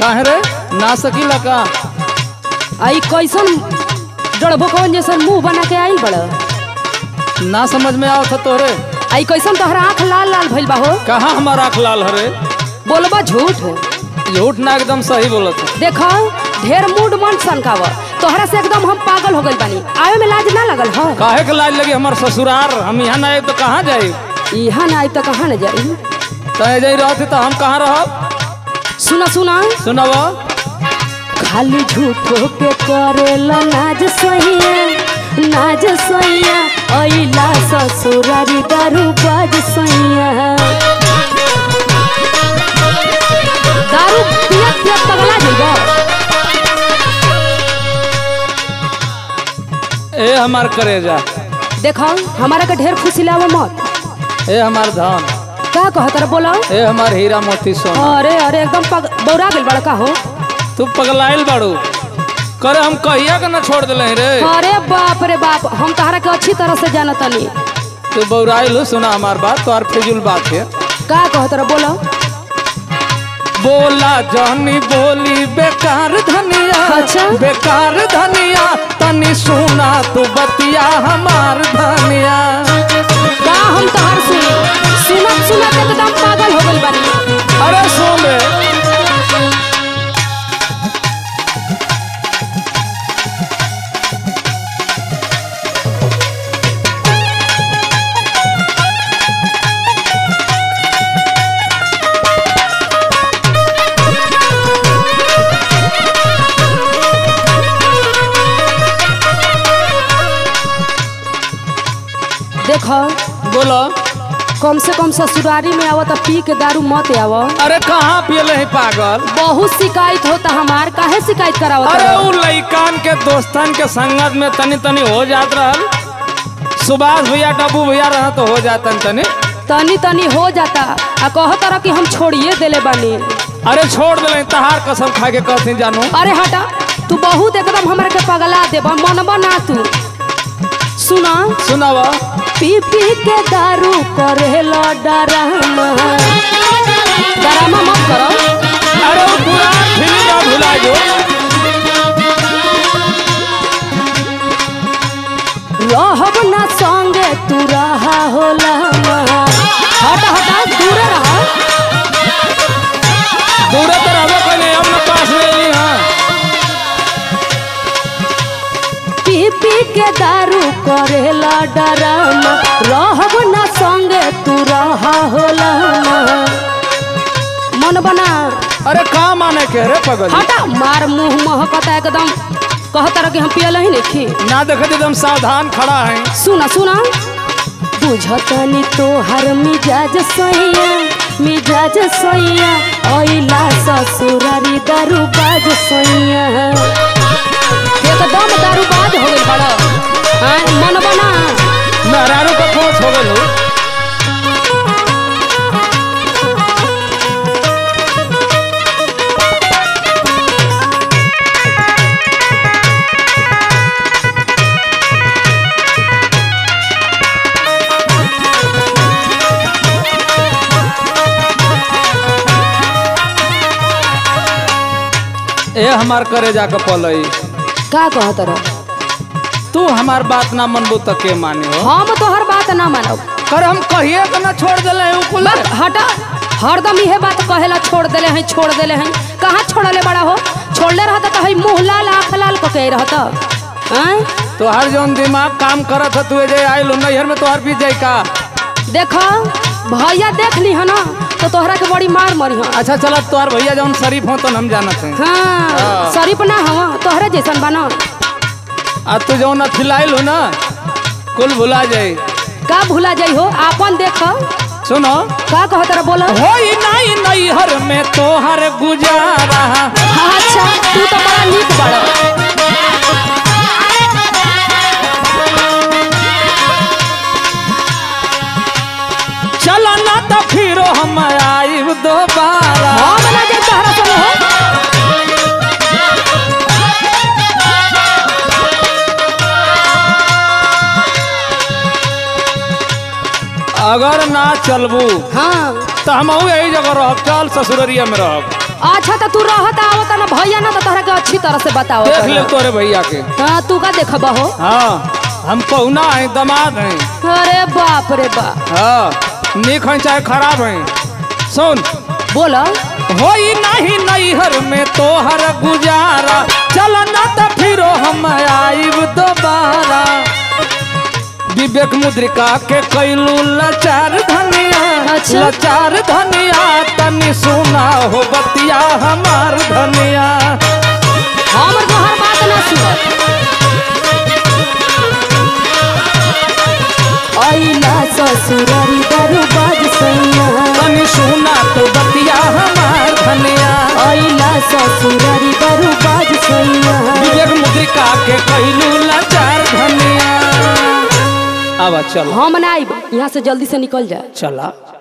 काहे रे ना सकीला का? आई कैसन डड़बो कौन जैसन मुंह बना के आई बड़? ना समझ में आवत था तोरे। आई कैसन तोहरा आँख लाल लाल भइल बा हो? कहाँ हमारा आँख लाल हरे? बोलबा झूठ। झूठ ना एकदम सही बोलत है। देखो ढेर मूड मन सनकाव, तोहरा से एकदम हम पागल हो गइल बानी। आवे में लाज ना लगल हो? काहे के लाज लगी हमार ससुरार? हम यहाँ ना आए तो कहाँ जाए? यहाँ ना आई तो कहाँ न जाई? तय जाई रहती तो हम कहाँ रहब? सुना सुना सुनब खाली झूठो के करेला नाज सैया, नाज सैया अइला ससुरारी दारू बाज सैया। दारू पियत पियत पगला जइबो। ए हमार करेजा, देखो हमारा के ढेर खुशी लावो मत। ए हमार धन, का कहत रे बोलो? ए हमार हीरा मोती सोना। अरे अरे एकदम बौरा गेल बड़का हो। तू पगलाइल बाड़ू। करे हम कहिया के ना छोड़ दिले रे। अरे बाप रे बाप, हम तहरा के अच्छी तरह से जानतनी। तू बौराइल हो। सुना हमार बात, तो फिजूल बात है। का कहत रे बोलो? बोला जानी बोली बेकार धनिया। अच्छा? बेकार धनिया तनी सुना तू बतिया हमार धनिया। का हम तोहर सुनत सुनत एकदम पागल हो गइल बानी। अरे सुन रे, देखो बोलो। कम से कम ससुरारी में आवत पी के दारू मत आव। अरे कहाँ पियले है पागल? बहुत शिकायत होता हमार। काहे शिकायत करावत? अरे उ लइकान के दोस्तन के संगत में तनी तनी हो जात रहल। सुभाष भैया डब्बू भैया रहा तो हो जातन तनी तनी तनी हो जाता। आ कहत रह कि हम छोड़िए देले बानी। अरे छोड़ दिले, तहार कसम खा के कहती जानू। अरे हटा, तू बहुत एकदम हमरा के पगला देबा, मनबा ना तू। सुना सुनावा। पी पी के दारू करेला डरामा। डरामा मत करो। अरे वो पूरा फिल्म ना भुला जो। रहब ना संगे तू रहा होला। हटा हटा दूर रहा। दूर तो रहबो कोई नहीं, हम लोग पास में नहीं। हाँ पी पी के दारू करेला डरामा। रहब ना संगे तू रहा होला। मन बना। अरे का माने के रे पगल? हटा, मार मुंह महकता एकदम। कहता रह कि हम पियल ही नहीं। ना देखत एकदम सावधान खड़ा है। सुना सुना बुझतनी तोहर मिजाज सैया, मिजाज सैया अइला ससुरारी दारू बाज सैया। एकदम दारू बाज हो गइल बड़ा। हाँ मन बना। मेहरारू का खोज हो गइल हो। ए हमार करे जाके पलई। का कहत रह? तू हमार बात ना मनबू तो के माने हो? हम तोहर बात ना मानब। कर हम कहिए के ना छोड़ दिले कुल। हटा, हरदम इहे बात कहेला छोड़ देले हैं छोड़ देले हैं। कहाँ छोड़ले बड़ा हो? छोड़ले रहता तो हई मुँह लाल आँख लाल को कह रहता। तोहर जौन दिमाग काम करत है तू जे आइल नैहर में तोहर बीत जाई का? देखो भैया देख ली है ना तो तोहरा के बड़ी मार मरी। हाँ अच्छा चला, तोहर भैया जौन शरीफ हो तो हम जानत हैं। हाँ शरीफ ना हवा तोहरे जैसन बना। आ तू जौन अथिलाइल हो ना कुल भुला जाई। का भुला जाई हो? आपन देखो। सुनो का कहत रह बोला? होई नहीं नैहर में तोहर गुजारा। अच्छा तू तो बड़ा नीक बड़ा। चल ना तो फिर हम आइब दोबारा। हाँ बना जाए तोहरा संग हो। अगर ना चलबू हाँ तो हम यही जगह रहब। चल ससुररिया में रहब। अच्छा तो तू रहत आवत ना भैया ना तो तोहरा के अच्छी तरह से बताओ। देख ले तोरे भैया के। हाँ तू का देखबा हो? हाँ हम पहुना है, दामाद हैं। अरे बाप रे बाप। हाँ नीक है चाहे खराब है। सुन बोला होई नहीं नैहर में तोहर गुजारा, चल ना तो फिरो हम आइब दोबारा। विवेक मुद्रिका के कैलू लाचार धनिया, अच्छा। लाचार धनिया तनी सुना हो बतिया हमार धनिया। हमर तोहर बात ना सुन। आइला ससुरारी दरबाज सैया, तनी सुना तो बतिया हमार धनिया। आइला ससुरारी दरबाज सैया। विवेक मुद्रिका के कैलू लाचार धनिया। अब चल हम ना आइब, यहाँ से जल्दी से निकल जा। चला।